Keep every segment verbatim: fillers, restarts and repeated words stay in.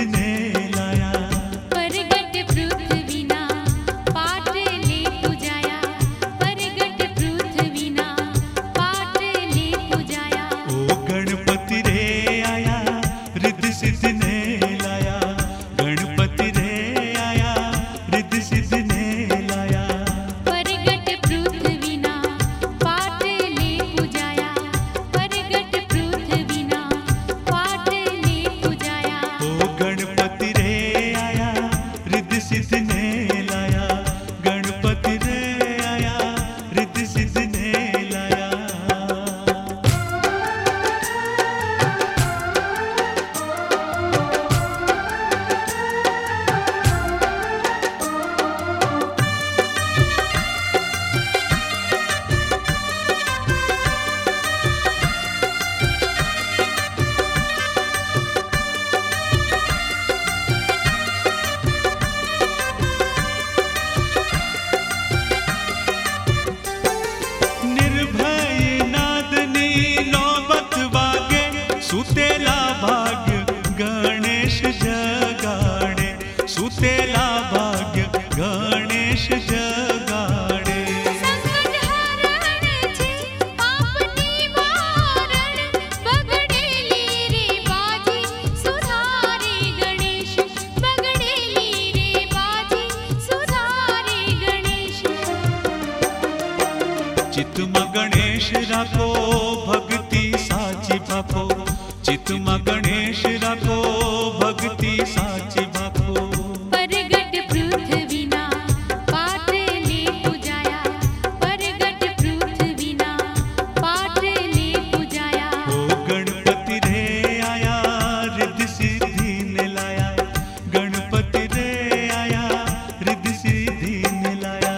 सिद्धने लाया। परगट पृथ्वीना पाट ले तू जाया, परगट पृथ्वीना पाट ले तू जाया। ओ गणपति रे आया रिद्धि सिद्धने लाया, गणपति रे आया रिद्धि सिद्धने लाया। परगट पृथ्वीना पाट ले तू जाया, परगट पृथ्वीना पाट ले तू जाया। ओ गणपति रे आया रिद्धि सिद्धने लाया, गणपति रे आया रिद्धि सिद्धने लाया। निर्भय नादनी नौबत वागे, सुतेला भाग्य गणेश जगाड़े, सुतेला भाग्य गणेश जगाड़े। संकट हरण छे पाप निवारण, बगड़ेली रे बाजी सुधारे गणेश, बगड़ेली रे बाजी सुधारे गणेश। चित्तमा गणेश राखो भक्ति साची बापो, चित्तमा गणेश राखो भक्ति साची बापो। परगट पृथ्वीना पाट ले तू जाया, परगट पृथ्वीना पाट ले तू जाया। ओ गणपति रे आया रिद्धि सिद्धि ने लाया, गणपति रे आया रिद्धि सिद्धि ने लाया।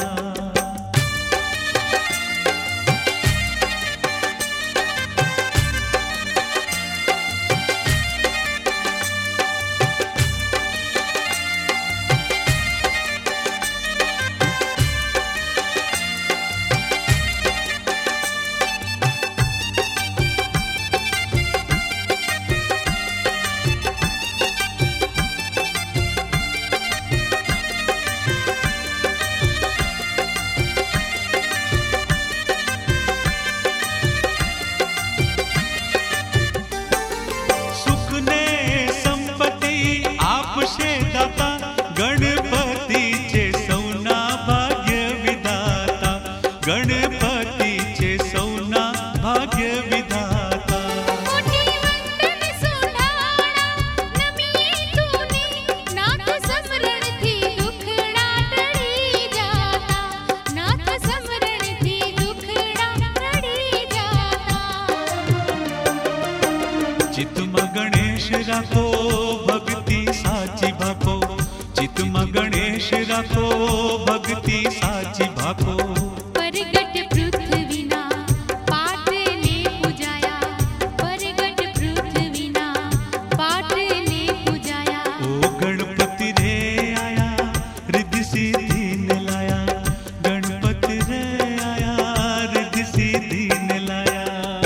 सुख ने संपत्ति आपशे दाता, गणपतीचे सौना भाग्य विधाता, गणपतीचे सौना भाग्य विधाता। मोठी वंदन सोनाळा नमिये तूने, नाथ समरण थी दुखड़ा टળી जाता, नाथ समरण थी दुखड़ा टળી जाता। चित्तमा गणेश राखो भक्ति साची बापो, चित्तमा गणेश राखो भक्ति साची बापो। परगट पृथ्वीना पाट ले तू जाया, परगट पृथ्वीना पाट ले तू जाया। ओ गणपति रे आया रिद्धि सिद्धि ने लाया, गणपति रे आया रिद्धि सिद्धि ने लाया।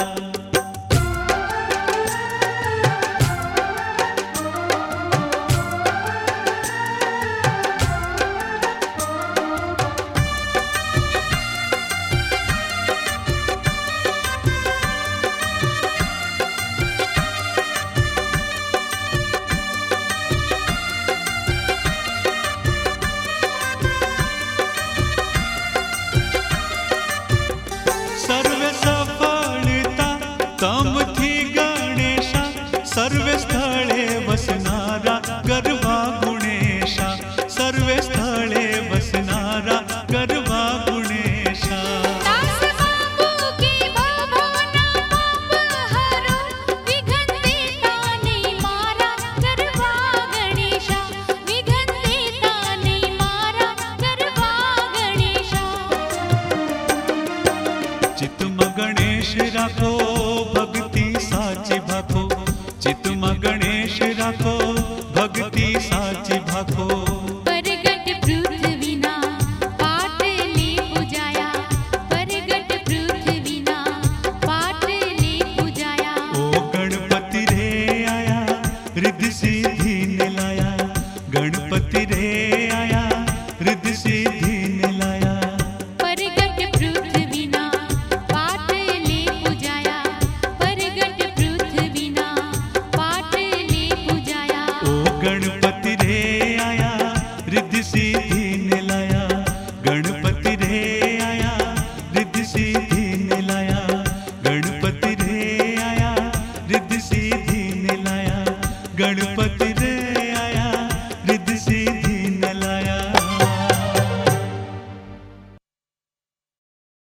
सर्व सफलता तमथी गणेशा, सर्वे स्थळे वसनारा गर्वा गुणेशा, सर्वे स्थळे वसनारा गर्वा गुणेशा। दास बाबू के भवना पाप हरो, विघ्न देता नहीं मारा गरबा गणेशा, विघ्न देता नहीं मारा गरबा गणेशा। चित्तमा गणेश राखो भक्ति साची बापो, चित्तमा गणेश राखो भक्ति साची